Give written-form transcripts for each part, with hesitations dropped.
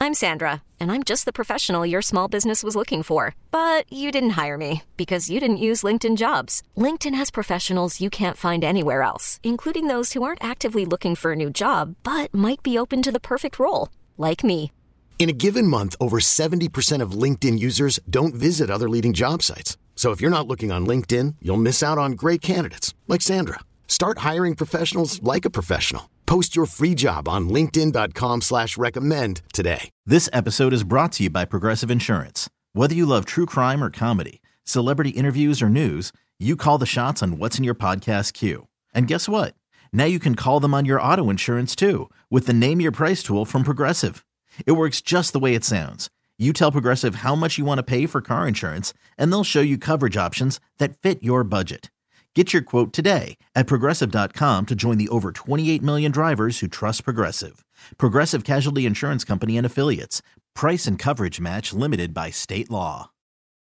I'm Sandra, and I'm just the professional your small business was looking for. But you didn't hire me because you didn't use LinkedIn Jobs. LinkedIn has professionals you can't find anywhere else, including those who aren't actively looking for a new job, but might be open to the perfect role, like me. In a given month, over 70% of LinkedIn users don't visit other leading job sites. So if you're not looking on LinkedIn, you'll miss out on great candidates like Sandra. Start hiring professionals like a professional. Post your free job on linkedin.com/recommend today. This episode is brought to you by Progressive Insurance. Whether you love true crime or comedy, celebrity interviews or news, you call the shots on what's in your podcast queue. And guess what? Now you can call them on your auto insurance too with the Name Your Price tool from Progressive. It works just the way it sounds. You tell Progressive how much you want to pay for car insurance, and they'll show you coverage options that fit your budget. Get your quote today at Progressive.com to join the over 28 million drivers who trust Progressive. Progressive Casualty Insurance Company and Affiliates. Price and coverage match limited by state law.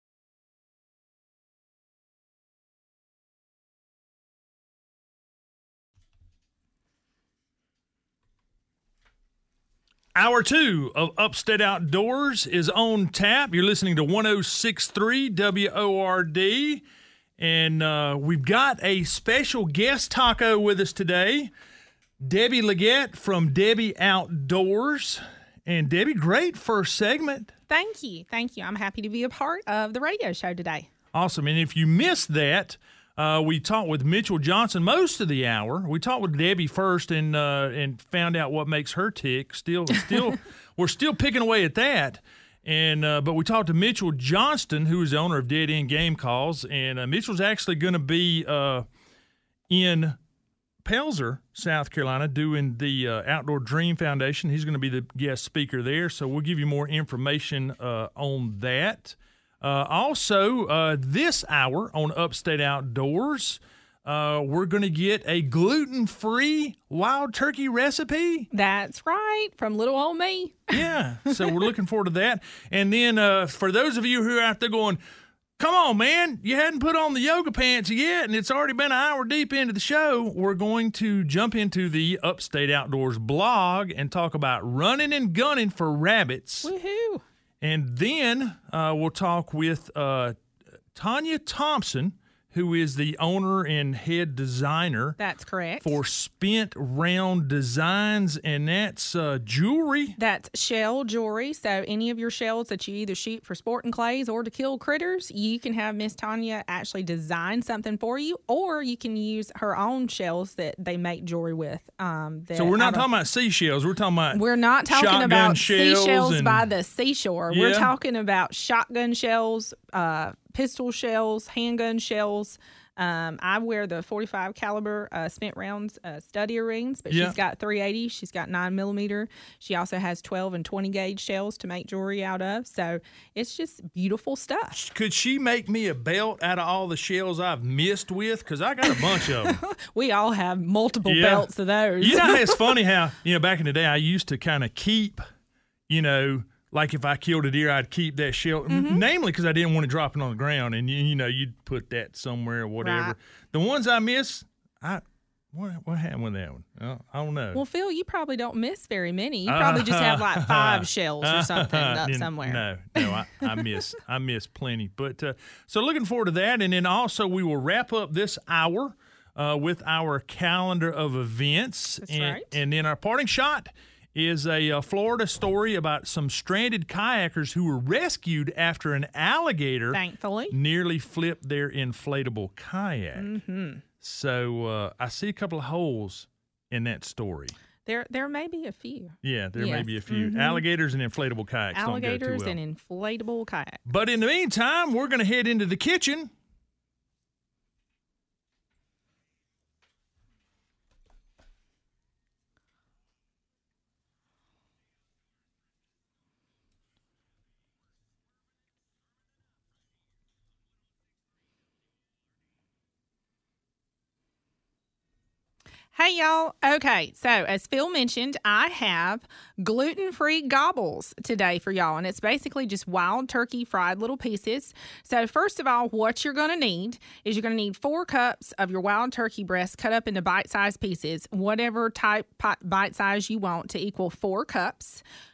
Hour 2 of Upstate Outdoors is on tap. You're listening to 106.3 WORD. And we've got a special guest taco with us today, Debbie Leggett from Debbie Outdoors. And Debbie, great first segment. Thank you. Thank you. I'm happy to be a part of the radio show today. Awesome. And if you missed that, we talked with Mitchell Johnson most of the hour. We talked with Debbie first and found out what makes her tick. Still, we're still picking away at that. And but we talked to Mitchell Johnston, who is the owner of Dead End Game Calls, and Mitchell's actually going to be in Pelzer, South Carolina, doing the Outdoor Dream Foundation. He's going to be the guest speaker there, so we'll give you more information on that. Also, this hour on Upstate Outdoors, we're going to get a gluten-free wild turkey recipe. That's right, from little old me. Yeah, so we're looking forward to that. And then for those of you who are out there going, come on, man, you hadn't put on the yoga pants yet, and it's already been an hour deep into the show, we're going to jump into the Upstate Outdoors blog and talk about running and gunning for rabbits. Woohoo! And then we'll talk with Tanya Thompson, who is the owner and head designer. That's correct. For Spent Round Designs, and that's jewelry. That's shell jewelry. So any of your shells that you either shoot for sporting clays or to kill critters, you can have Miss Tanya actually design something for you, or you can use her own shells that they make jewelry with. So we're not talking about seashells. We're talking about We're not talking about seashells by the seashore. Yeah. We're talking about shotgun shells, pistol shells, handgun shells. I wear the 45 caliber spent rounds stud earrings, but she's got 380. She's got 9mm. She also has 12 and 20 gauge shells to make jewelry out of. So it's just beautiful stuff. Could she make me a belt out of all the shells I've missed with? Because I got a bunch of them. We all have multiple belts of those. You know, it's funny how, back in the day, I used to kind of keep, like if I killed a deer, I'd keep that shell, namely because I didn't want to drop it on the ground, and you'd put that somewhere or whatever. Right. The ones I miss, what happened with that one? I don't know. Well, Phil, you probably don't miss very many. You probably just have like 5 shells or something up somewhere. No, I miss plenty. But so looking forward to that, and then also we will wrap up this hour with our calendar of events. That's right. And then our parting shot is a Florida story about some stranded kayakers who were rescued after an alligator thankfully nearly flipped their inflatable kayak. Mm-hmm. So I see a couple of holes in that story. There may be a few. Yeah, there may be a few. Mm-hmm. Alligators and inflatable kayaks don't go too well. Alligators and inflatable kayaks. But in the meantime, we're going to head into the kitchen. Hey, y'all. Okay, so as Phil mentioned, I have gluten-free gobbles today for y'all, and it's basically just wild turkey fried little pieces. So first of all, what you're going to need is you're going to need 4 cups of your wild turkey breast cut up into bite-sized pieces, whatever type bite size you want to equal 4 cups.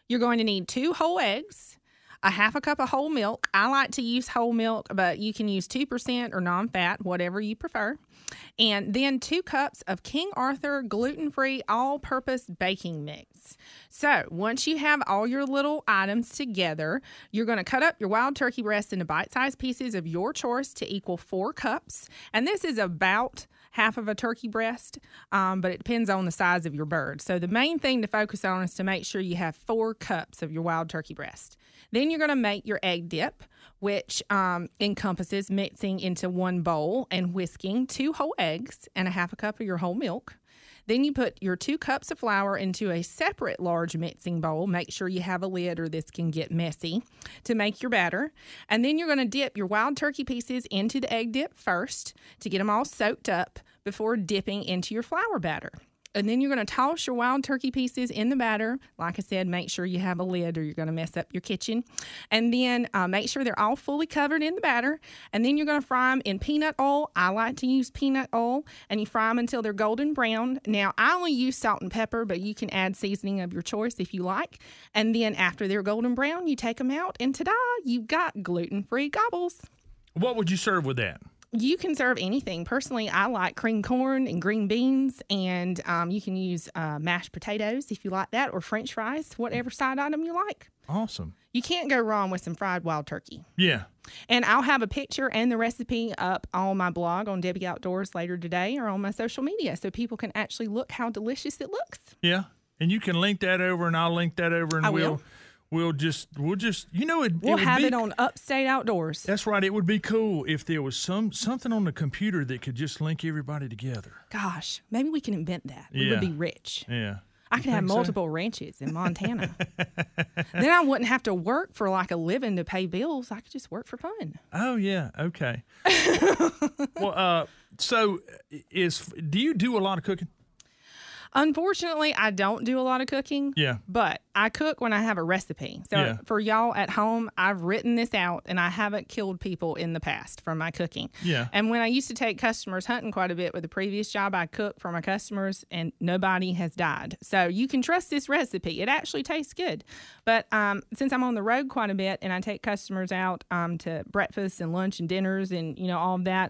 You're going to need 2 whole eggs, a half a cup of whole milk. I like to use whole milk, but you can use 2% or non-fat, whatever you prefer. And then 2 cups of King Arthur gluten-free all-purpose baking mix. So once you have all your little items together, you're going to cut up your wild turkey breast into bite-sized pieces of your choice to equal 4 cups. And this is about half of a turkey breast, but it depends on the size of your bird. So the main thing to focus on is to make sure you have 4 cups of your wild turkey breast. Then you're going to make your egg dip, which encompasses mixing into 1 bowl and whisking 2 whole eggs and a half a cup of your whole milk. Then you put your 2 cups of flour into a separate large mixing bowl. Make sure you have a lid or this can get messy to make your batter. And then you're going to dip your wild turkey pieces into the egg dip first to get them all soaked up before dipping into your flour batter. And then you're going to toss your wild turkey pieces in the batter. Like I said, make sure you have a lid or you're going to mess up your kitchen. And then make sure they're all fully covered in the batter. And then you're going to fry them in peanut oil. I like to use peanut oil. And you fry them until they're golden brown. Now, I only use salt and pepper, but you can add seasoning of your choice if you like. And then after they're golden brown, you take them out. And ta-da, you've got gluten-free gobbles. What would you serve with that? You can serve anything. Personally, I like creamed corn and green beans, and you can use mashed potatoes if you like that, or French fries, whatever side item you like. Awesome. You can't go wrong with some fried wild turkey. Yeah. And I'll have a picture and the recipe up on my blog on Debbie Outdoors later today or on my social media so people can actually look how delicious it looks. Yeah. And you can link that over, and I'll link that over, and we'll just we'll have it on Upstate Outdoors. That's right. It would be cool if there was something on the computer that could just link everybody together. Gosh, maybe we can invent that. We would be rich. Yeah. I could have multiple ranches in Montana. Then I wouldn't have to work for like a living to pay bills. I could just work for fun. Oh, yeah. Okay. Well, so do you do a lot of cooking? Unfortunately, I don't do a lot of cooking. Yeah. But I cook when I have a recipe. So for y'all at home, I've written this out, and I haven't killed people in the past from my cooking. Yeah. And when I used to take customers hunting quite a bit with the previous job, I cooked for my customers, and nobody has died. So you can trust this recipe. It actually tastes good. But since I'm on the road quite a bit, and I take customers out to breakfast and lunch and dinners and, all of that,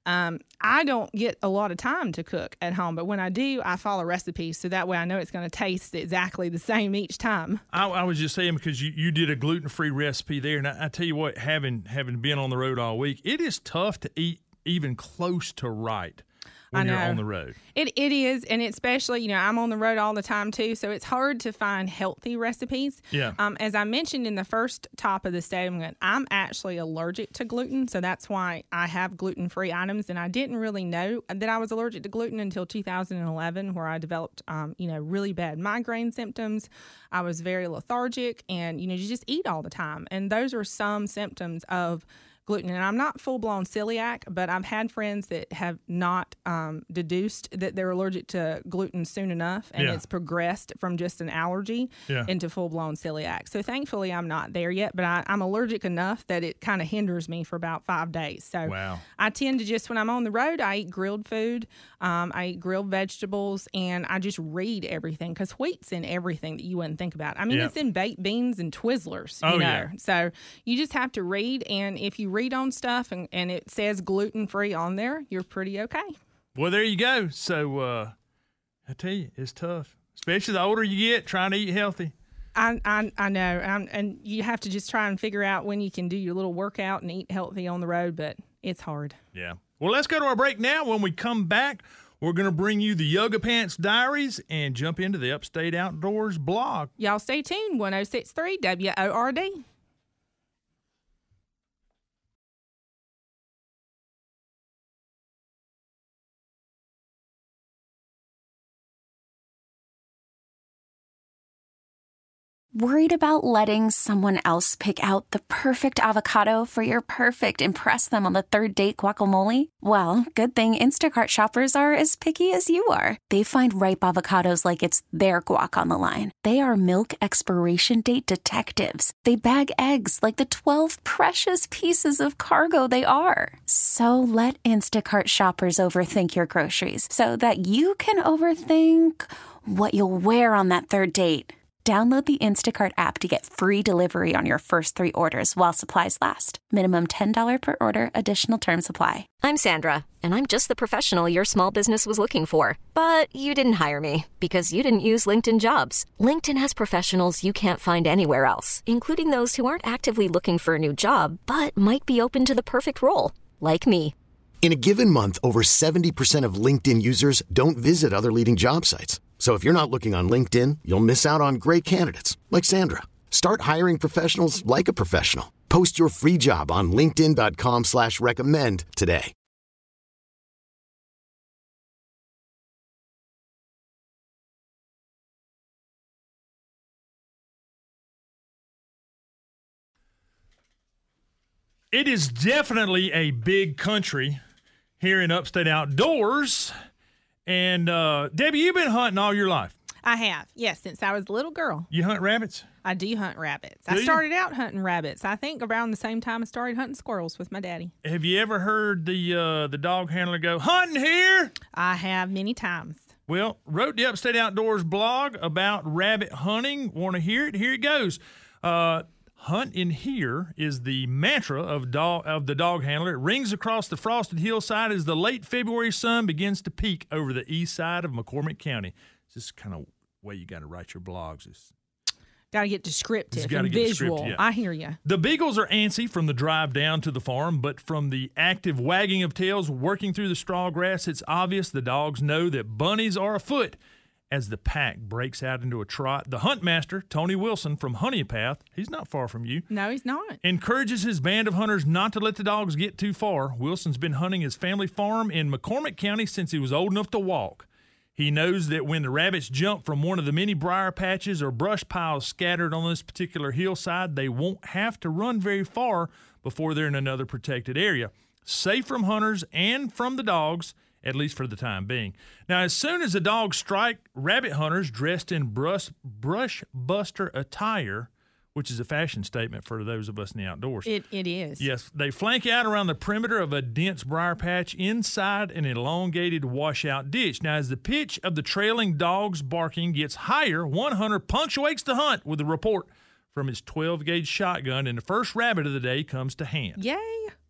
I don't get a lot of time to cook at home, but when I do, I follow recipes so that way I know it's going to taste exactly the same each time. I was just saying because you did a gluten-free recipe there, and I tell you what, having been on the road all week, it is tough to eat even close to right when you're on the road. It is, and especially, I'm on the road all the time too, so it's hard to find healthy recipes. Yeah. As I mentioned in the first top of the statement, I'm actually allergic to gluten, so that's why I have gluten-free items, and I didn't really know that I was allergic to gluten until 2011, where I developed, really bad migraine symptoms. I was very lethargic, and, you just eat all the time, and those are some symptoms of gluten. And I'm not full-blown celiac, but I've had friends that have not deduced that they're allergic to gluten soon enough, and it's progressed from just an allergy into full-blown celiac. So thankfully, I'm not there yet, but I'm allergic enough that it kind of hinders me for about 5 days. So I tend to just, when I'm on the road, I eat grilled food, I eat grilled vegetables, and I just read everything, because wheat's in everything that you wouldn't think about. I mean, it's in baked beans and Twizzlers, you know. Yeah. So you just have to read, and if you read on stuff and it says gluten-free on there, you're pretty okay. Well, there you go. So I tell you, it's tough, especially the older you get, trying to eat healthy. I know, and you have to just try and figure out when you can do your little workout and eat healthy on the road, but it's hard. Yeah. Well, let's go to our break now. When we come back, we're going to bring you the Yoga Pants Diaries and jump into the Upstate Outdoors blog. Y'all stay tuned. 106.3 WORD. Worried about letting someone else pick out the perfect avocado for your perfect impress them on the third date guacamole? Well, good thing Instacart shoppers are as picky as you are. They find ripe avocados like it's their guac on the line. They are milk expiration date detectives. They bag eggs like the 12 precious pieces of cargo they are. So let Instacart shoppers overthink your groceries so that you can overthink what you'll wear on that third date. Download the Instacart app to get free delivery on your first 3 orders while supplies last. Minimum $10 per order. Additional terms apply. I'm Sandra, and I'm just the professional your small business was looking for. But you didn't hire me because you didn't use LinkedIn Jobs. LinkedIn has professionals you can't find anywhere else, including those who aren't actively looking for a new job, but might be open to the perfect role, like me. In a given month, over 70% of LinkedIn users don't visit other leading job sites. So if you're not looking on LinkedIn, you'll miss out on great candidates like Sandra. Start hiring professionals like a professional. Post your free job on linkedin.com/recommend today. It is definitely a big country here in Upstate Outdoors. And, Debbie, you've been hunting all your life. I have, yes, since I was a little girl. You hunt rabbits? I do hunt rabbits. Do I you? started out hunting rabbits, I think around the same time I started hunting squirrels with my daddy. Have you ever heard the dog handler go, hunting here? I have many times. Well, wrote the Upstate Outdoors blog about rabbit hunting. Want to hear it? Here it goes. Hunt in here is the mantra of the dog handler. It rings across the frosted hillside as the late February sun begins to peak over the east side of McCormick County. It's just kind of way you got to write your blogs. Got to get descriptive gotta and get visual. descriptive, yeah. I hear you. The beagles are antsy from the drive down to the farm, but from the active wagging of tails working through the straw grass, it's obvious the dogs know that bunnies are afoot. As the pack breaks out into a trot, the hunt master, Tony Wilson from Honeypath, he's not far from you. No, he's not. Encourages his band of hunters not to let the dogs get too far. Wilson's been hunting his family farm in McCormick County since he was old enough to walk. He knows that when the rabbits jump from one of the many briar patches or brush piles scattered on this particular hillside, they won't have to run very far before they're in another protected area, safe from hunters and from the dogs, at least for the time being. Now, as soon as the dogs strike, rabbit hunters dressed in brush buster attire, which is a fashion statement for those of us in the outdoors. It is. Yes, they flank out around the perimeter of a dense briar patch inside an elongated washout ditch. Now, as the pitch of the trailing dogs barking gets higher, one hunter punctuates the hunt with a report from his 12-gauge shotgun, and the first rabbit of the day comes to hand. Yay.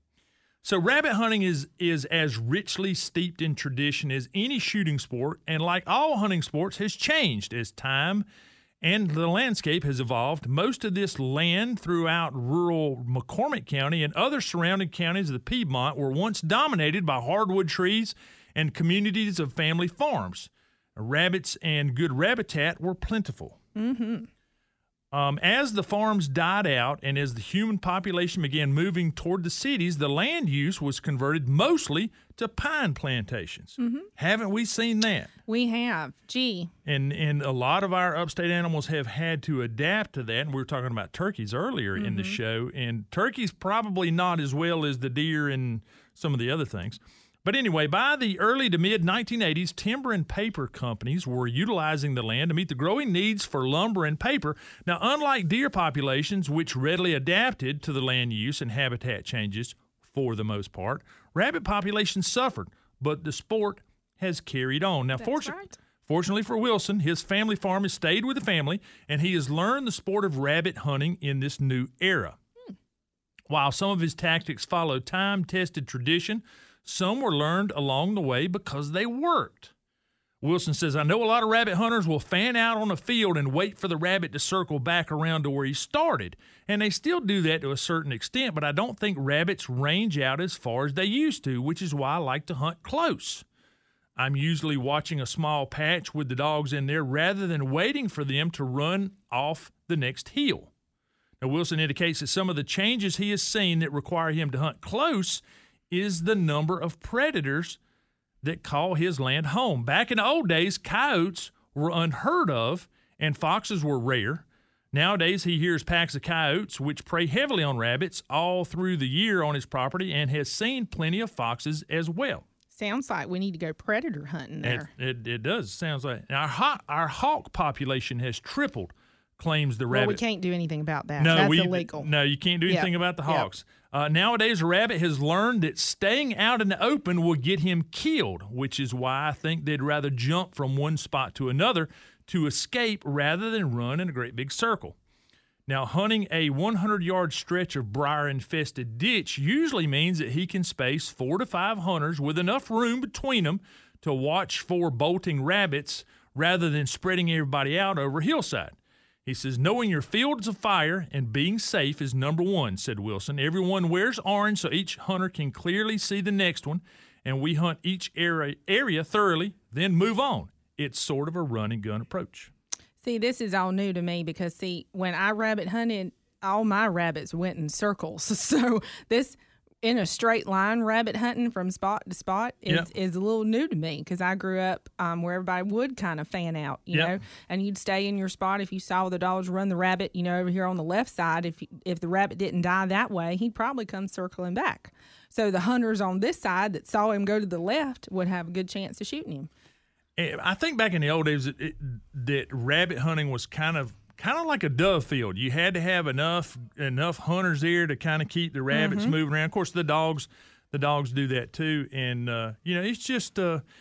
So rabbit hunting is as richly steeped in tradition as any shooting sport, and like all hunting sports, has changed as time and the landscape has evolved. Most of this land throughout rural McCormick County and other surrounding counties of the Piedmont were once dominated by hardwood trees and communities of family farms. Rabbits and good rabbitat were plentiful. Mm-hmm. As the farms died out and as the human population began moving toward the cities, the land use was converted mostly to pine plantations. Mm-hmm. Haven't we seen that? We have. Gee. And a lot of our upstate animals have had to adapt to that. And we were talking about turkeys earlier in the show. And turkeys probably not as well as the deer and some of the other things. But anyway, by the early to mid-1980s, timber and paper companies were utilizing the land to meet the growing needs for lumber and paper. Now, unlike deer populations, which readily adapted to the land use and habitat changes for the most part, rabbit populations suffered, but the sport has carried on. Now, fortunately for Wilson, his family farm has stayed with the family, and he has learned the sport of rabbit hunting in this new era. While some of his tactics follow time-tested tradition, some were learned along the way because they worked. Wilson says, I know a lot of rabbit hunters will fan out on a field and wait for the rabbit to circle back around to where he started. And they still do that to a certain extent, but I don't think rabbits range out as far as they used to, which is why I like to hunt close. I'm usually watching a small patch with the dogs in there rather than waiting for them to run off the next hill. Now, Wilson indicates that some of the changes he has seen that require him to hunt close is the number of predators that call his land home. Back in the old days, coyotes were unheard of and foxes were rare. Nowadays, he hears packs of coyotes, which prey heavily on rabbits all through the year on his property, and has seen plenty of foxes as well. Sounds like we need to go predator hunting there. It does. Sounds like our hawk population has tripled, claims the rabbit. Well, we can't do anything about that. No, That's illegal. No, you can't do anything about the hawks. Nowadays, a rabbit has learned that staying out in the open will get him killed, which is why I think they'd rather jump from one spot to another to escape rather than run in a great big circle. Now, hunting a 100-yard stretch of briar-infested ditch usually means that he can space 4 to 5 hunters with enough room between them to watch for bolting rabbits rather than spreading everybody out over a hillside. He says, knowing your field is afire and being safe is number one, said Wilson. Everyone wears orange so each hunter can clearly see the next one, and we hunt each area thoroughly, then move on. It's sort of a run-and-gun approach. See, this is all new to me because, when I rabbit hunted, all my rabbits went in circles. So this in a straight line rabbit hunting from spot to spot is a little new to me because I grew up where everybody would kind of fan out, you know, and you'd stay in your spot. If you saw the dogs run the rabbit, over here on the left side, if the rabbit didn't die that way, he'd probably come circling back. So the hunters on this side that saw him go to the left would have a good chance of shooting him. I think back in the old days that rabbit hunting was kind of like a dove field. You had to have enough hunters there to kind of keep the rabbits moving around. Of course, the dogs do that too. And it's just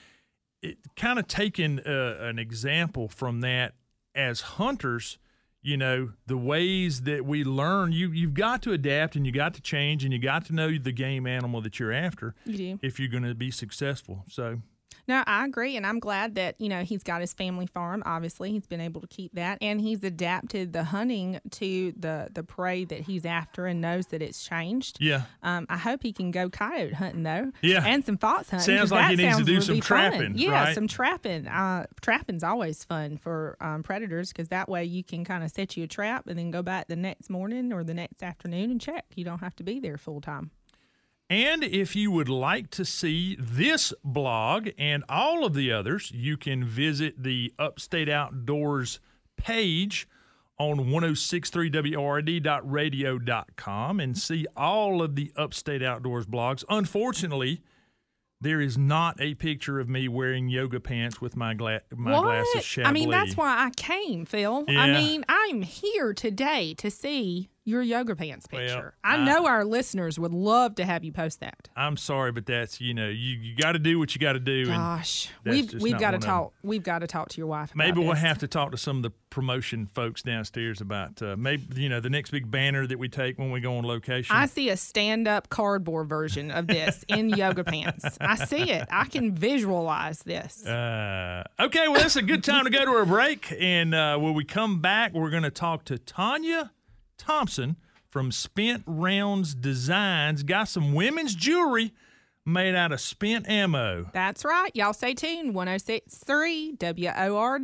it kind of taking an example from that as hunters. The ways that we learn, you've got to adapt and you got to change and you got to know the game animal that you're after. You do. If you're going to be successful. So. No, I agree, and I'm glad that, he's got his family farm. Obviously, he's been able to keep that, and he's adapted the hunting to the prey that he's after and knows that it's changed. Yeah. I hope he can go coyote hunting, though. Yeah. And some fox hunting. Sounds like he needs to do some trapping, fun. Yeah, right? some trapping. Trapping's always fun for predators because that way you can kind of set you a trap and then go back the next morning or the next afternoon and check. You don't have to be there full time. And if you would like to see this blog and all of the others, you can visit the Upstate Outdoors page on 1063word.radio.com and see all of the Upstate Outdoors blogs. Unfortunately, there is not a picture of me wearing yoga pants with my glass of Chablis. I mean, that's why I came, Phil. Yeah. I mean, I'm here today to see your yoga pants picture. Well, I know our listeners would love to have you post that. I'm sorry, but that's you got to do what you got to do. Gosh, and we've got to talk. We've got to talk to your wife. Maybe about we'll this. have to talk to some of the promotion folks downstairs about maybe the next big banner that we take when we go on location. I see a stand-up cardboard version of this in yoga pants. I see it. I can visualize this. Okay, well, that's a good time to go to a break. And when we come back, we're going to talk to Tanya Thompson from Spent Rounds Designs. Got some women's jewelry made out of spent ammo. That's right. Y'all stay tuned. 106.3 WORD.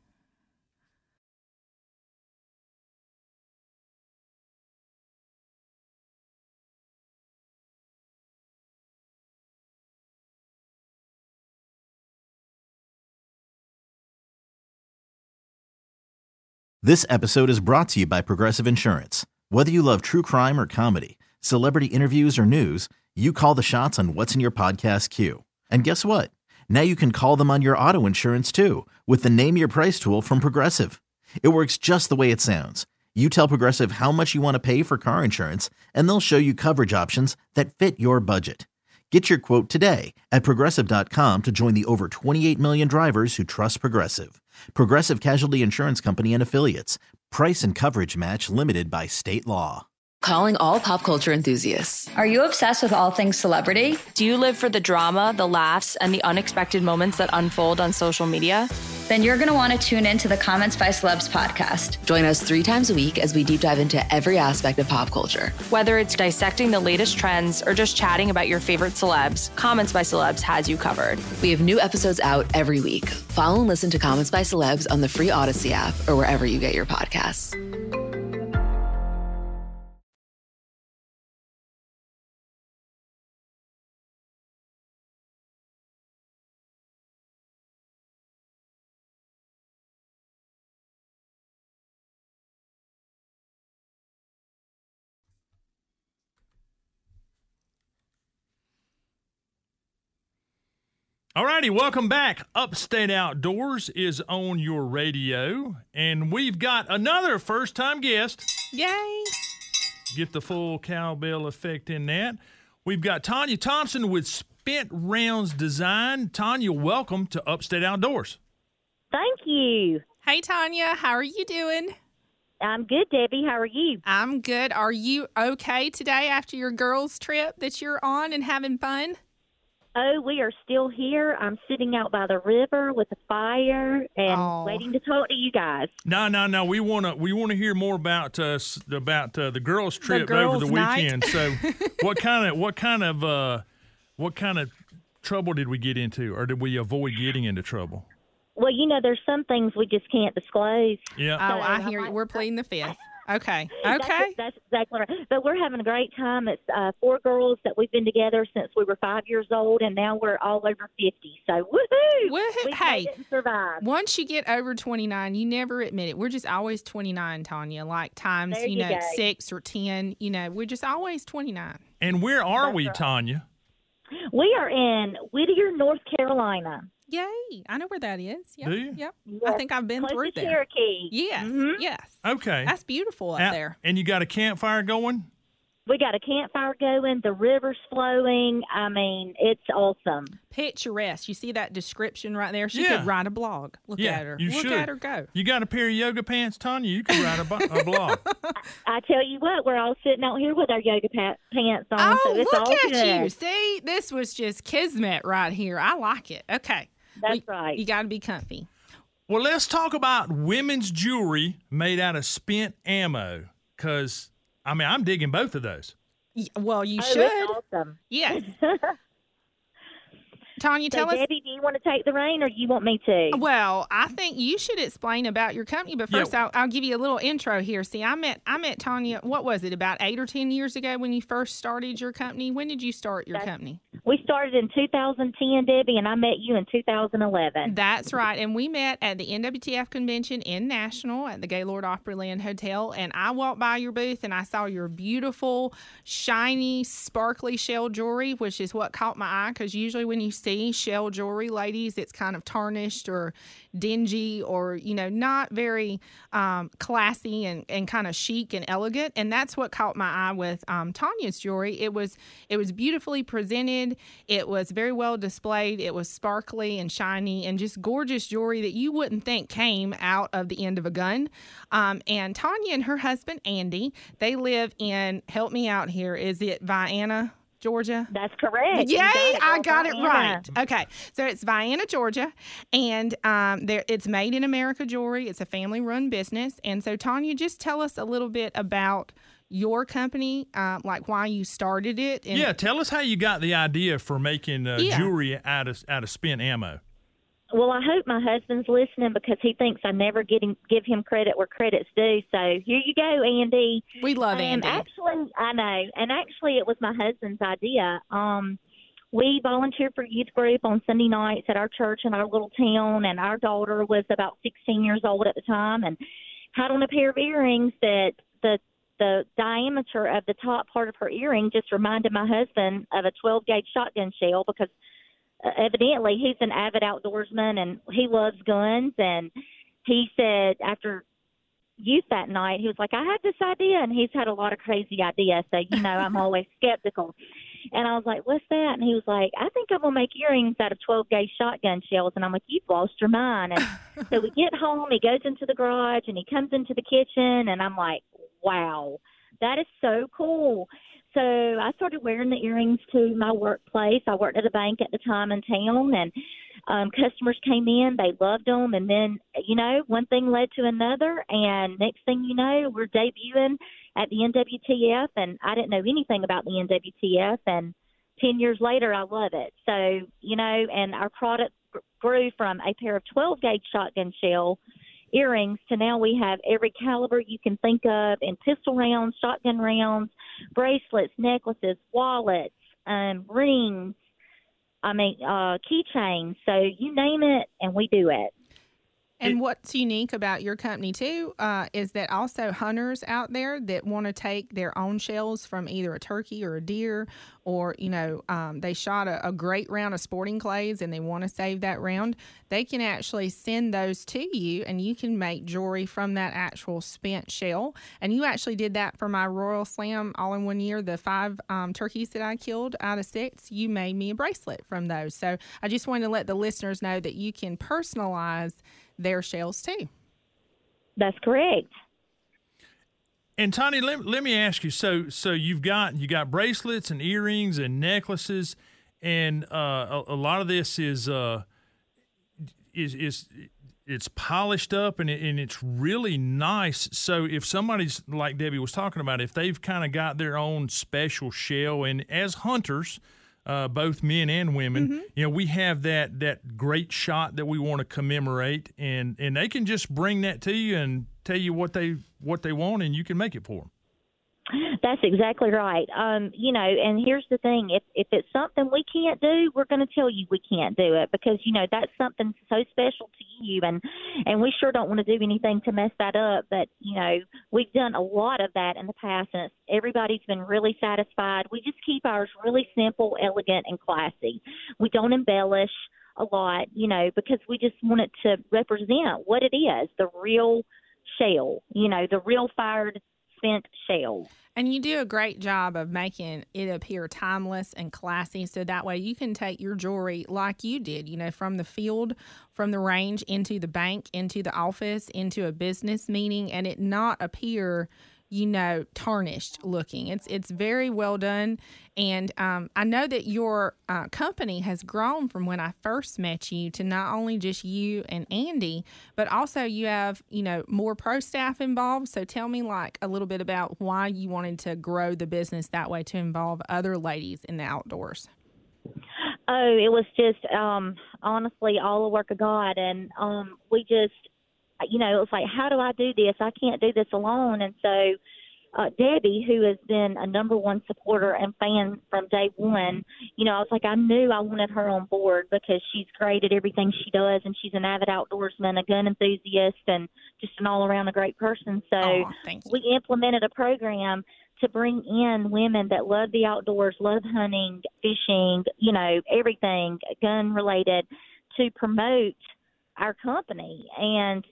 This episode is brought to you by Progressive Insurance. Whether you love true crime or comedy, celebrity interviews or news, you call the shots on what's in your podcast queue. And guess what? Now you can call them on your auto insurance too with the Name Your Price tool from Progressive. It works just the way it sounds. You tell Progressive how much you want to pay for car insurance, and they'll show you coverage options that fit your budget. Get your quote today at Progressive.com to join the over 28 million drivers who trust Progressive. Progressive Casualty Insurance Company and Affiliates. Price and coverage match limited by state law. Calling all pop culture enthusiasts. Are you obsessed with all things celebrity? Do you live for the drama, the laughs, and the unexpected moments that unfold on social media? Then you're going to want to tune into the Comments by Celebs podcast. Join us 3 times a week as we deep dive into every aspect of pop culture. Whether it's dissecting the latest trends or just chatting about your favorite celebs, Comments by Celebs has you covered. We have new episodes out every week. Follow and listen to Comments by Celebs on the free Odyssey app or wherever you get your podcasts. All righty, welcome back. Upstate Outdoors is on your radio, and we've got another first-time guest. Yay! Get the full cowbell effect in that. We've got Tanya Thompson with Spent Rounds Design. Tanya, welcome to Upstate Outdoors. Thank you. Hey, Tanya. How are you doing? I'm good, Debbie. How are you? I'm good. Are you okay today after your girls' trip that you're on and having fun? Oh, we are still here. I'm sitting out by the river with a fire and waiting to talk to you guys. No. We want to hear more about the girls' trip over the weekend. So, what kind of trouble did we get into, or did we avoid getting into trouble? Well, there's some things we just can't disclose. Yeah. Oh, I hear you. We're pleading the fifth. Okay. That's exactly right. But we're having a great time. It's 4 girls that we've been together since we were 5 years old, and now we're all over 50. So, woohoo! Woohoo! Hey, made it and survived. Once you get over 29, you never admit it. We're just always 29, Tanya. Like times, 6 or 10. We're just always 29. And where are we, Tanya? We are in Whittier, North Carolina. Yay. I know where that is. Yep. Do you? Yep. Yes. I think I've been through there. Cherokee. Yes. Mm-hmm. Yes. Okay. That's beautiful up there. And you got a campfire going? We got a campfire going. The river's flowing. I mean, it's awesome. Picturesque. You see that description right there? She could write a blog. Look at her. Look at her go. You got a pair of yoga pants, Tanya? You could write a blog. I tell you what, we're all sitting out here with our yoga pants on. Oh, so it's look all at good. you. See, this was just kismet right here. I like it. Okay. That's right. You got to be comfy. Well, let's talk about women's jewelry made out of spent ammo, because, I'm digging both of those. Well, you should. That's awesome. Yes. Tanya, tell us. Debbie, do you want to take the reign, or do you want me to? Well, I think you should explain about your company, but first I'll give you a little intro here. See, I met Tanya, what was it, about 8 or 10 years ago when you first started your company? When did you start your company? We started in 2010, Debbie, and I met you in 2011. That's right, and we met at the NWTF convention in Nashville at the Gaylord Opryland Hotel, and I walked by your booth and I saw your beautiful, shiny, sparkly shell jewelry, which is what caught my eye, because usually when you see shell jewelry, ladies, it's kind of tarnished or dingy or, not very classy and kind of chic and elegant. And that's what caught my eye with Tanya's jewelry. It was beautifully presented. It was very well displayed. It was sparkly and shiny and just gorgeous jewelry that you wouldn't think came out of the end of a gun. And Tanya and her husband, Andy, they live in, help me out here, is it Vienna, Georgia? That's correct. Yay, I got it right. Okay, so it's Vienna, Georgia, and it's made in America jewelry. It's a family-run business. And so, Tanya, just tell us a little bit about your company, like why you started it. And tell us how you got the idea for making jewelry out of spent ammo. Well, I hope my husband's listening, because he thinks I never give him credit where credit's due. So here you go, Andy. We love Andy. Actually, I know. And actually, it was my husband's idea. We volunteered for youth group on Sunday nights at our church in our little town, and our daughter was about 16 years old at the time and had on a pair of earrings that the diameter of the top part of her earring just reminded my husband of a 12-gauge shotgun shell, because evidently he's an avid outdoorsman and he loves guns. And he said after youth that night, he was like, I had this idea, and he's had a lot of crazy ideas. So, I'm always skeptical. And I was like, what's that? And he was like, I think I'm going to make earrings out of 12-gauge shotgun shells. And I'm like, you've lost your mind. And so we get home, he goes into the garage and he comes into the kitchen, and I'm like, wow, that is so cool. So I started wearing the earrings to my workplace. I worked at a bank at the time in town, and customers came in. They loved them. And then, one thing led to another. And next thing you know, we're debuting at the NWTF. And I didn't know anything about the NWTF. And 10 years later, I love it. So, and our product grew from a pair of 12-gauge shotgun shell earrings to now we have every caliber you can think of in pistol rounds, shotgun rounds, bracelets, necklaces, wallets, rings, keychains. So you name it, and we do it. And what's unique about your company, too, is that also hunters out there that want to take their own shells from either a turkey or a deer, or, they shot a great round of sporting clays and they want to save that round, they can actually send those to you, and you can make jewelry from that actual spent shell. And you actually did that for my Royal Slam all in one year. The 5 turkeys that I killed out of 6, you made me a bracelet from those. So I just wanted to let the listeners know that you can personalize their shells too. That's correct. And Tanya, let me ask you. So you got bracelets and earrings and necklaces, and a lot of this is it's polished up and it's really nice. So if somebody's like Debbie was talking about, if they've kind of got their own special shell, and as hunters, both men and women, we have that great shot that we want to commemorate, and they can just bring that to you and tell you what they want, and you can make it for them. That's exactly right. And here's the thing. If it's something we can't do, we're going to tell you we can't do it because, that's something so special to you. And we sure don't want to do anything to mess that up. But, we've done a lot of that in the past, and everybody's been really satisfied. We just keep ours really simple, elegant, and classy. We don't embellish a lot, because we just want it to represent what it is, the real shell, the real fired spent shell. And you do a great job of making it appear timeless and classy, so that way you can take your jewelry like you did, from the field, from the range, into the bank, into the office, into a business meeting, and it not appear, tarnished looking. It's very well done. And I know that your company has grown from when I first met you to not only just you and Andy, but also you have, more pro staff involved. So tell me a little bit about why you wanted to grow the business that way to involve other ladies in the outdoors. Oh, it was just honestly all the work of God. And we just, it was like, how do I do this? I can't do this alone. And so Debbie, who has been a number one supporter and fan from day one, I was like, I knew I wanted her on board because she's great at everything she does, and she's an avid outdoorsman, a gun enthusiast, and just an all-around a great person. So we implemented a program to bring in women that love the outdoors, love hunting, fishing, everything gun-related, to promote our company. And,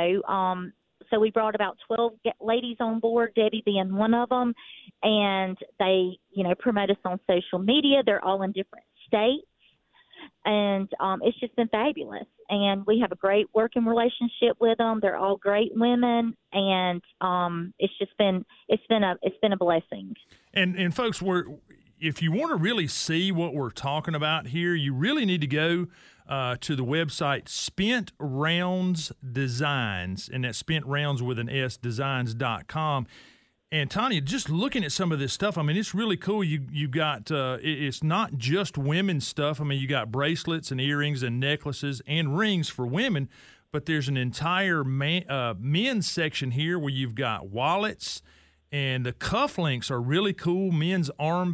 so we brought about 12 ladies on board, Debbie being one of them, and they, promote us on social media. They're all in different states, and it's just been fabulous. And we have a great working relationship with them. They're all great women, and it's been a blessing. And folks, if you want to really see what we're talking about here, you really need to go to the website Spent Rounds Designs, and that's Spent Rounds with an S, designs.com. And Tanya, just looking at some of this stuff, it's really cool. You got it's not just women's stuff. You got bracelets and earrings and necklaces and rings for women, but there's an entire men's section here where you've got wallets. And the cufflinks are really cool, men's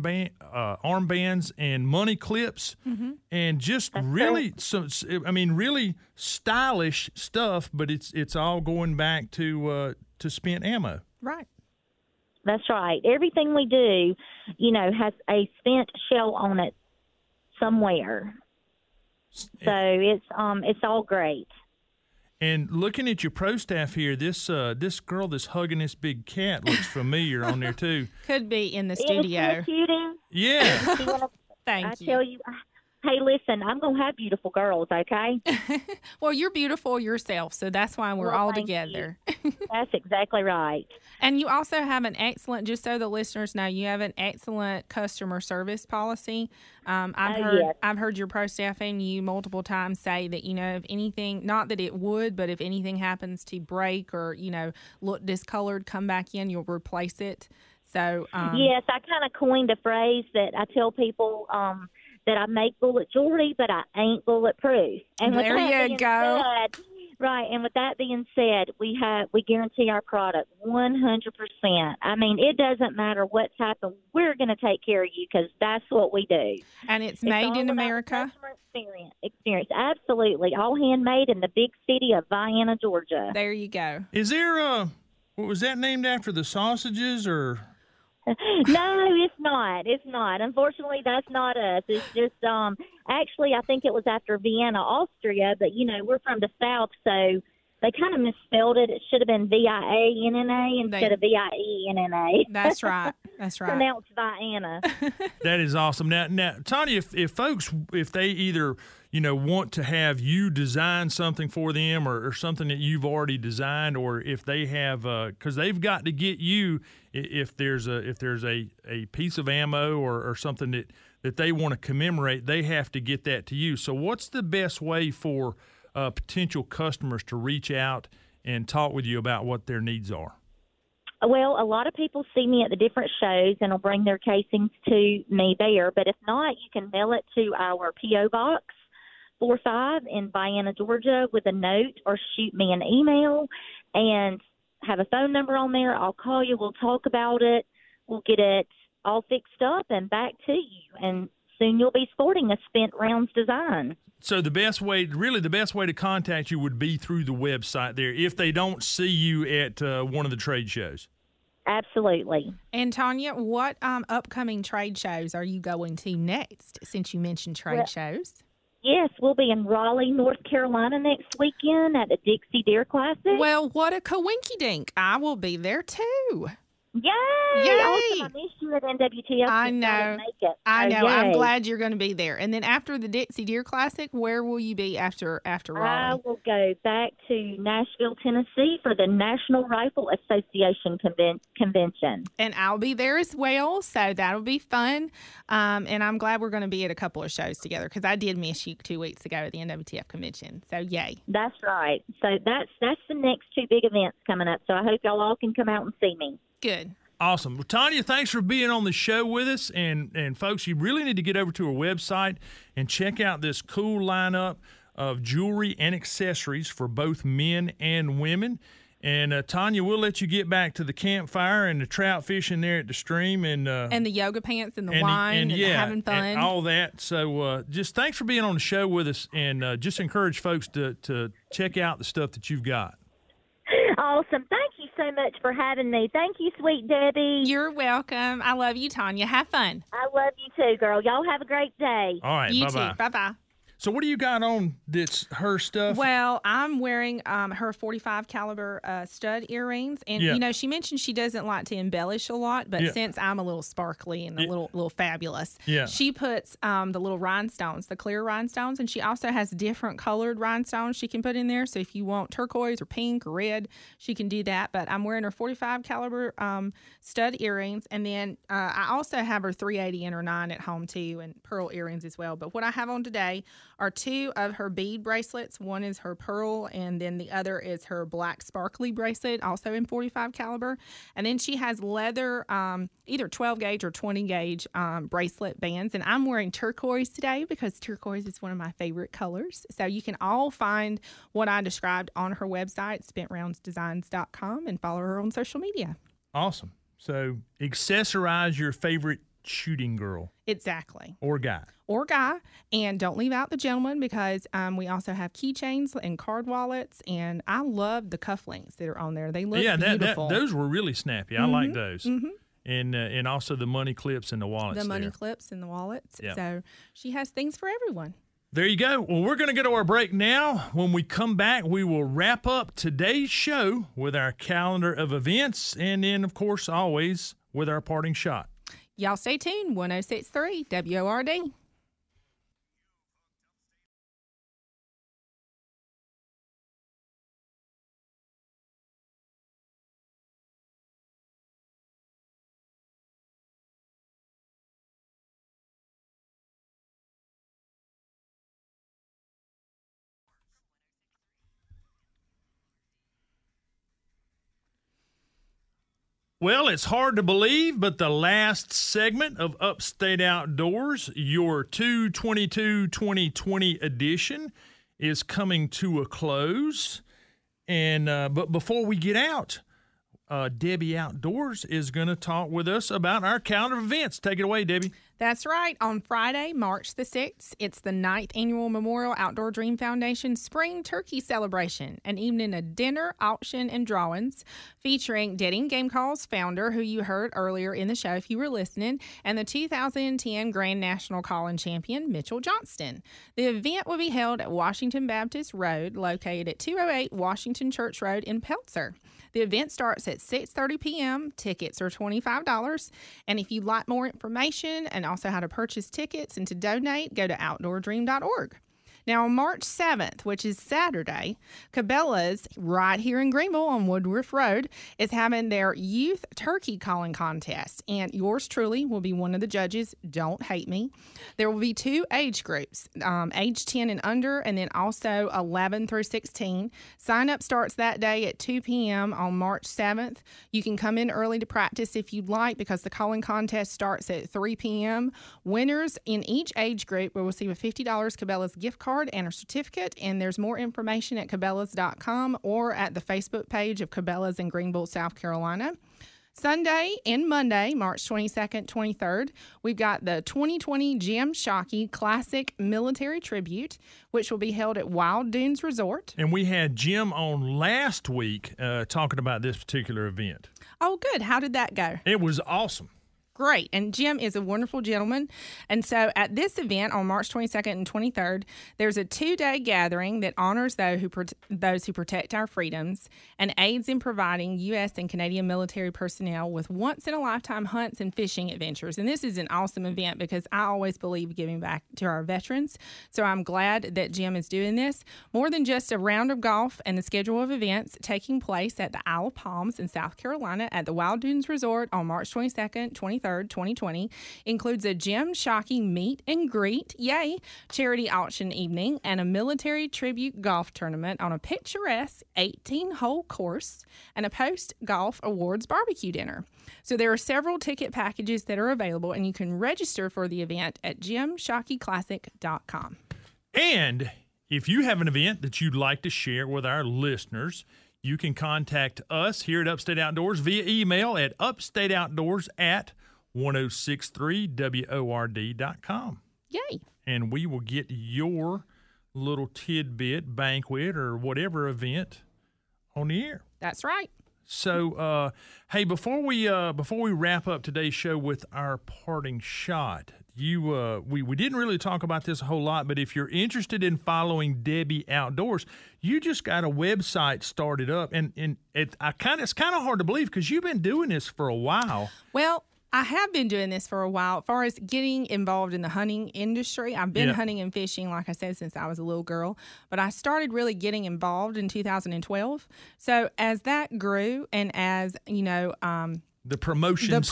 armbands and money clips, and just really, really stylish stuff. But it's all going back to spent ammo. Right. That's right. Everything we do, has a spent shell on it somewhere. So it's all great. And looking at your pro staff here, this girl that's hugging this big cat looks familiar on there too. Could be in the studio. Isn't she a cutie? Yeah. Thank you. I tell you, hey, listen, I'm going to have beautiful girls, okay? Well, you're beautiful yourself, so that's why we're all together. That's exactly right. And you also have an excellent, just so the listeners know, you have an excellent customer service policy. I've heard your pro staff and you multiple times say that, if anything, not that it would, but if anything happens to break or, look discolored, come back in, you'll replace it. So yes, I kind of coined a phrase that I tell people that I make bullet jewelry, but I ain't bulletproof. And there you go. Right, and with that being said, we guarantee our product 100%. It doesn't matter what's happened. We're going to take care of you because that's what we do. And it's made in America. Customer experience, absolutely, all handmade in the big city of Vienna, Georgia. There you go. Is there what was that named after, the sausages or? No, it's not. It's not. Unfortunately, that's not us. It's just, actually, I think it was after Vienna, Austria, but, we're from the South, so they kind of misspelled it. It should have been VIANNA instead of VIENNA. That's right. That's right. pronounced Vienna. That is awesome. Now, Tanya, if folks, if they either, want to have you design something for them or something that you've already designed, or if they have, because they've got to get you, if there's a piece of ammo or something that they want to commemorate, they have to get that to you. So what's the best way for potential customers to reach out and talk with you about what their needs are? Well, a lot of people see me at the different shows and will bring their casings to me there. But if not, you can mail it to our P.O. Box 45 in Vienna, Georgia, with a note, or shoot me an email and have a phone number on there. I'll call you. We'll talk about it. We'll get it all fixed up and back to you. And soon you'll be sporting a Spent Rounds design. So the best way to contact you would be through the website there if they don't see you at one of the trade shows. Absolutely. And Tanya, what upcoming trade shows are you going to next, since you mentioned trade shows? Yes, we'll be in Raleigh, North Carolina next weekend at the Dixie Deer Classic. Well, what a coinky-dink. I will be there too. Yay! Yay! Awesome. I missed you at NWTF. I know. I know. I'm glad you're going to be there. And then after the Dixie Deer Classic, where will you be after Raleigh? I will go back to Nashville, Tennessee for the National Rifle Association convention. And I'll be there as well, so that'll be fun. And I'm glad we're going to be at a couple of shows together, because I did miss you 2 weeks ago at the NWTF convention. So yay. That's right. So that's the next two big events coming up. So I hope y'all all can come out and see me. Good. Awesome. Well, Tanya, thanks for being on the show with us. And folks, you really need to get over to our website and check out this cool lineup of jewelry and accessories for both men and women. And Tanya, we'll let you get back to the campfire and the trout fishing there at the stream, and the yoga pants and the wine and having fun and all that. So just thanks for being on the show with us, and just encourage folks to check out the stuff that you've got. Awesome. Thank you so much for having me. Thank you, sweet Debbie. You're welcome. I love you, Tanya. Have fun. I love you too, girl. Y'all have a great day. All right. You bye-bye. too. Bye-bye. So what do you got on that's her stuff? Well, I'm wearing her 45 caliber stud earrings, and she mentioned she doesn't like to embellish a lot, but since I'm a little sparkly and a little fabulous, she puts the little rhinestones, the clear rhinestones, and she also has different colored rhinestones she can put in there. So if you want turquoise or pink or red, she can do that. But I'm wearing her 45 caliber stud earrings, and then I also have her 380 and her 9 at home too, and pearl earrings as well. But what I have on today are two of her bead bracelets. One is her pearl, and then the other is her black sparkly bracelet, also in 45 caliber. And then she has leather, either 12 gauge or 20 gauge bracelet bands. And I'm wearing turquoise today because turquoise is one of my favorite colors. So you can all find what I described on her website, SpentRoundsDesigns.com, and follow her on social media. Awesome. So accessorize your favorite shooting girl. Exactly. Or guy. And don't leave out the gentleman, because we also have keychains and card wallets, and I love the cufflinks that are on there. They look beautiful. Those were really snappy. I like those. Mm-hmm. And also the money clips and the wallets. The money clips and the wallets. Yep. So she has things for everyone. There you go. Well, we're going to go to our break now. When we come back, we will wrap up today's show with our calendar of events, and then, of course, always with our parting shot. Y'all stay tuned. 106.3 WORD. Well, it's hard to believe, but the last segment of Upstate Outdoors, your 2/22/2020 edition, is coming to a close. And but before we get out, Debbie Outdoors is going to talk with us about our calendar of events. Take it away, Debbie. That's right. On Friday, March the 6th, it's the 9th Annual Memorial Outdoor Dream Foundation Spring Turkey Celebration, an evening of dinner, auction, and drawings featuring Dead End Game Calls founder, who you heard earlier in the show if you were listening, and the 2010 Grand National Call-In Champion, Mitchell Johnston. The event will be held at Washington Baptist Road, located at 208 Washington Church Road in Peltzer. The event starts at 6:30 p.m. Tickets are $25. And if you'd like more information and also how to purchase tickets and to donate, go to outdoordream.org. Now, on March 7th, which is Saturday, Cabela's, right here in Greenville on Woodruff Road, is having their youth turkey calling contest. And yours truly will be one of the judges. Don't hate me. There will be 2 age groups, age 10 and under, and then also 11 through 16. Sign-up starts that day at 2 p.m. on March 7th. You can come in early to practice if you'd like because the calling contest starts at 3 p.m. Winners in each age group will receive a $50 Cabela's gift card and a certificate, and there's more information at Cabela's.com or at the Facebook page of Cabela's in Greenville, South Carolina. Sunday and Monday, March 22nd, 23rd, we've got the 2020 Jim Shockey Classic Military Tribute, which will be held at Wild Dunes Resort. And we had Jim on last week talking about this particular event. Oh, good. How did that go? It was awesome. Great. And Jim is a wonderful gentleman. And so at this event on March 22nd and 23rd, there's a 2-day gathering that honors those who protect our freedoms and aids in providing U.S. and Canadian military personnel with once-in-a-lifetime hunts and fishing adventures. And this is an awesome event because I always believe giving back to our veterans. So I'm glad that Jim is doing this. More than just a round of golf and the schedule of events taking place at the Isle of Palms in South Carolina at the Wild Dunes Resort on March 22nd, 23rd, 2020 includes a Jim Shockey meet and greet, yay, charity auction evening, and a military tribute golf tournament on a picturesque 18-hole course and a post-golf awards barbecue dinner. So there are several ticket packages that are available, and you can register for the event at JimShockeyClassic.com. And if you have an event that you'd like to share with our listeners, you can contact us here at Upstate Outdoors via email at upstateoutdoors@1063word.com. Yay. And we will get your little tidbit, banquet, or whatever event on the air. That's right. So, hey, before we wrap up today's show with our parting shot, we didn't really talk about this a whole lot, but if you're interested in following Debbie Outdoors, you just got a website started up, and it's kind of hard to believe because you've been doing this for a while. Well, I have been doing this for a while. As far as getting involved in the hunting industry, I've been hunting and fishing, like I said, since I was a little girl. But I started really getting involved in 2012. So as that grew and as, the promotion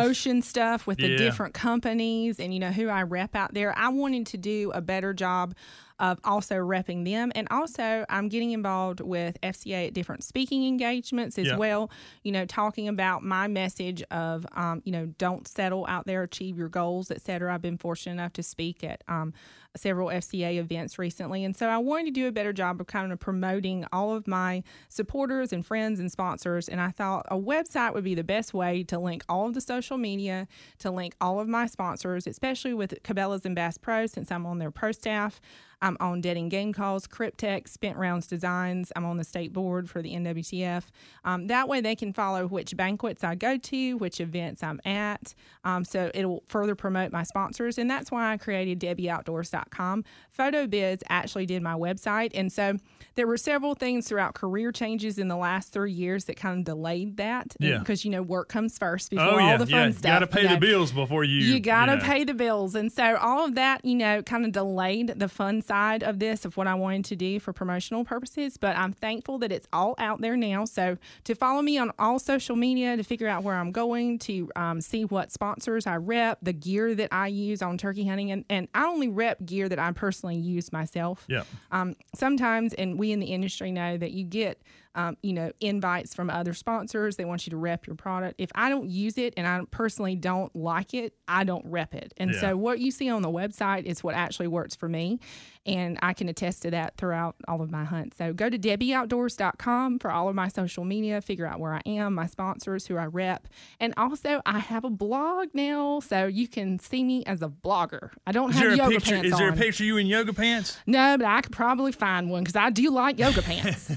stuff with the different companies and, who I rep out there, I wanted to do a better job of also repping them. And also I'm getting involved with FCA at different speaking engagements as well, talking about my message of, don't settle out there, achieve your goals, et cetera. I've been fortunate enough to speak at several FCA events recently. And so I wanted to do a better job of kind of promoting all of my supporters and friends and sponsors. And I thought a website would be the best way to link all of the social media, to link all of my sponsors, especially with Cabela's and Bass Pro, since I'm on their pro staff. I'm on Dead and Game Calls, Cryptek, Spent Rounds Designs. I'm on the state board for the NWTF. That way they can follow which banquets I go to, which events I'm at. So it'll further promote my sponsors. And that's why I created DebbieOutdoors.com. PhotoBiz actually did my website. And so there were several things throughout career changes in the last 3 years that kind of delayed that. Yeah. Because, work comes first before all the fun stuff. You got to pay the bills before you got to pay the bills. And so all of that, kind of delayed the fun side of this, of what I wanted to do for promotional purposes. But I'm thankful that it's all out there now. So to follow me on all social media, to figure out where I'm going, to see what sponsors I rep, the gear that I use on turkey hunting. And I only rep gear that I personally use myself. Yeah. Sometimes, and we in the industry know that you get invites from other sponsors. They want you to rep your product. If I don't use it and I personally don't like it, I don't rep it. And so what you see on the website is what actually works for me. And I can attest to that throughout all of my hunts. So go to DebbieOutdoors.com for all of my social media, figure out where I am, my sponsors, who I rep. And also, I have a blog now, so you can see me as a blogger. I don't have yoga pants on. Is there a picture of you in yoga pants? No, but I could probably find one because I do like yoga pants.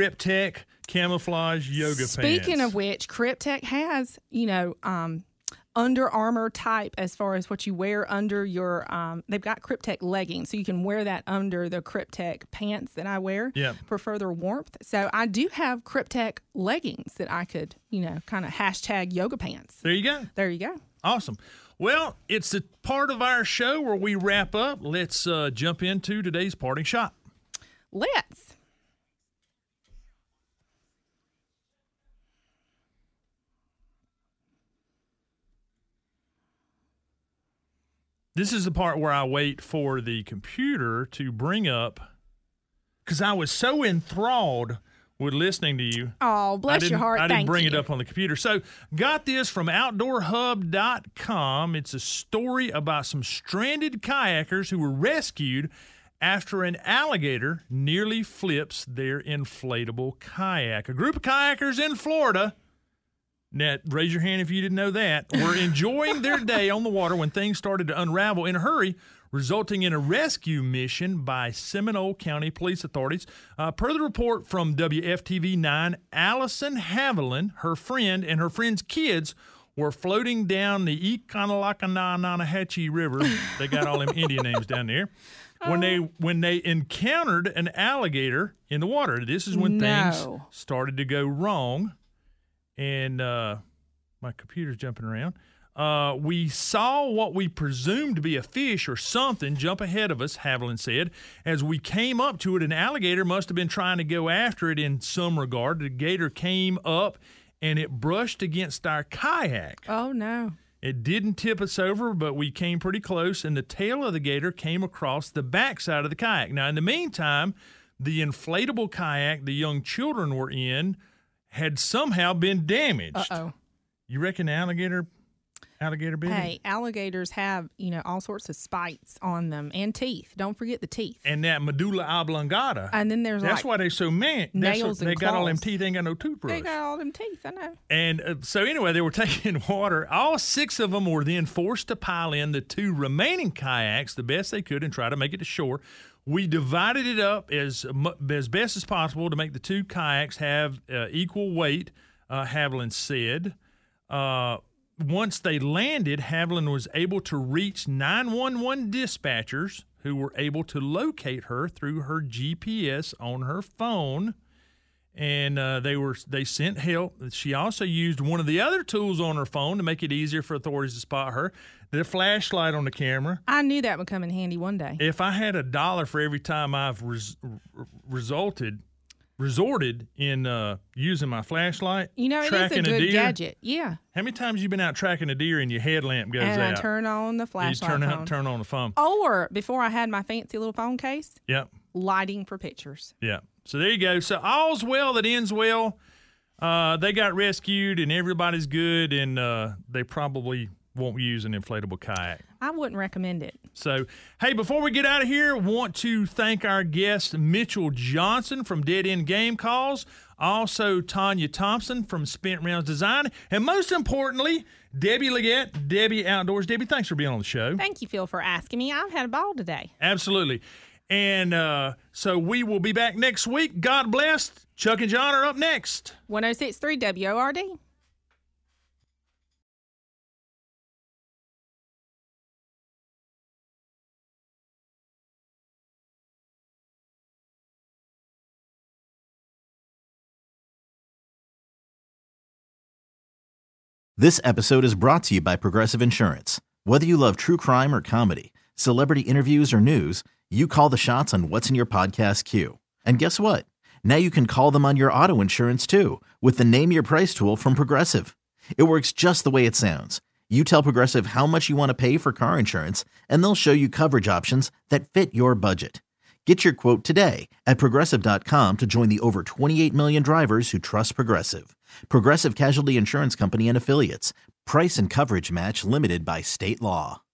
Cryptek camouflage yoga pants. Speaking of which, Cryptek has, Under Armour type as far as what you wear under your, they've got Kryptek leggings, so you can wear that under the Kryptek pants that I wear for further warmth. So I do have Kryptek leggings that I could, kind of hashtag yoga pants. There you go. There you go. Awesome. Well, it's a part of our show where we wrap up. Let's jump into today's parting shot. Let's. This is the part where I wait for the computer to bring up, because I was so enthralled with listening to you. Oh, bless your heart. I didn't bring you. it up on the computer. So got this from OutdoorHub.com. It's a story about some stranded kayakers who were rescued after an alligator nearly flips their inflatable kayak. A group of kayakers in Florida, now, raise your hand if you didn't know that, were enjoying their day on the water when things started to unravel in a hurry, resulting in a rescue mission by Seminole County Police authorities. Per the report from WFTV-9, Allison Haviland, her friend, and her friend's kids were floating down the Econolacanahatchee River. They got all them Indian names down there. When they encountered an alligator in the water. This is when things started to go wrong. And my computer's jumping around. We saw what we presumed to be a fish or something jump ahead of us, Haviland said. As we came up to it, an alligator must have been trying to go after it in some regard. The gator came up, and it brushed against our kayak. Oh, no. It didn't tip us over, but we came pretty close, and the tail of the gator came across the backside of the kayak. Now, in the meantime, the inflatable kayak the young children were in had somehow been damaged. Uh-oh. You reckon alligator bit? Hey, alligators have, all sorts of spikes on them and teeth. Don't forget the teeth. And that medulla oblongata. And then that's why they're so mad. Nails and they got all them claws. teeth, ain't got no toothbrush. They got all them teeth, I know. And so anyway, they were taking water. All 6 of them were then forced to pile in the 2 remaining kayaks the best they could and try to make it to shore. We divided it up as best as possible to make the 2 kayaks have equal weight, Haviland said. Once they landed, Haviland was able to reach 911 dispatchers who were able to locate her through her GPS on her phone. And they sent help. She also used one of the other tools on her phone to make it easier for authorities to spot her. The flashlight on the camera. I knew that would come in handy one day. If I had $1 for every time I've resorted in using my flashlight, it is a good gadget. Yeah. How many times you been out tracking a deer and your headlamp goes out? And I turn on the flashlight. Turn on the phone. Or before I had my fancy little phone case. Yep. Lighting for pictures. Yeah. So there you go. So all's well that ends well. They got rescued and everybody's good, and they probably won't use an inflatable kayak. I wouldn't recommend it. So, hey, before we get out of here, want to thank our guest, Mitchell Johnson from Dead End Game Calls, also Tanya Thompson from Spent Rounds Design, and most importantly, Debbie Leggett, Debbie Outdoors. Debbie, thanks for being on the show. Thank you, Phil, for asking me. I've had a ball today. Absolutely. And so we will be back next week. God bless. Chuck and John are up next. 106.3 WORD. This episode is brought to you by Progressive Insurance. Whether you love true crime or comedy, celebrity interviews or news, you call the shots on what's in your podcast queue. And guess what? Now you can call them on your auto insurance too with the Name Your Price tool from Progressive. It works just the way it sounds. You tell Progressive how much you want to pay for car insurance, and they'll show you coverage options that fit your budget. Get your quote today at Progressive.com to join the over 28 million drivers who trust Progressive. Progressive Casualty Insurance Company and Affiliates. Price and coverage match limited by state law.